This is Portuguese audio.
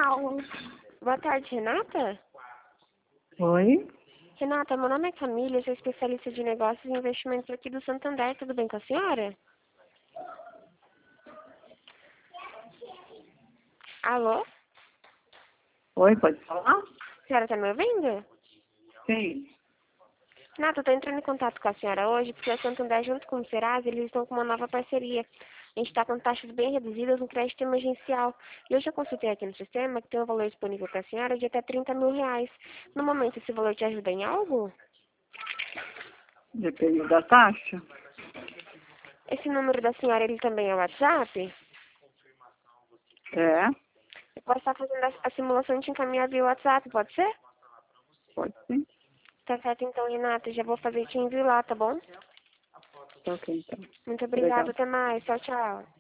Boa tarde, Renata. Oi? Renata, meu nome é Camila, eu sou especialista de negócios e investimentos aqui do Santander. Tudo bem com a senhora? Alô? Oi, pode falar? A senhora está me ouvindo? Sim. Renata, eu estou entrando em contato com a senhora hoje porque o Santander, junto com o Serasa, eles estão com uma nova parceria. A gente está com taxas bem reduzidas no crédito emergencial. E hoje eu consultei aqui no sistema que tem um valor disponível para a senhora de até R$ 30.000. No momento, esse valor te ajuda em algo? Depende da taxa. Esse número da senhora, ele também é WhatsApp? É, Eu posso estar fazendo a simulação de encaminhar via WhatsApp, pode ser? pode sim. Tá certo então, Renata. Já vou fazer e te envio lá, tá bom? Tá ok, então. Muito Obrigada. obrigada, até mais. Tchau, tchau.